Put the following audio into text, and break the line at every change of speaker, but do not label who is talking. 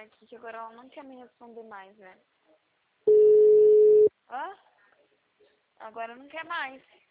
aqui que agora ela não quer me responder mais, velho. Hã? Agora não quer mais.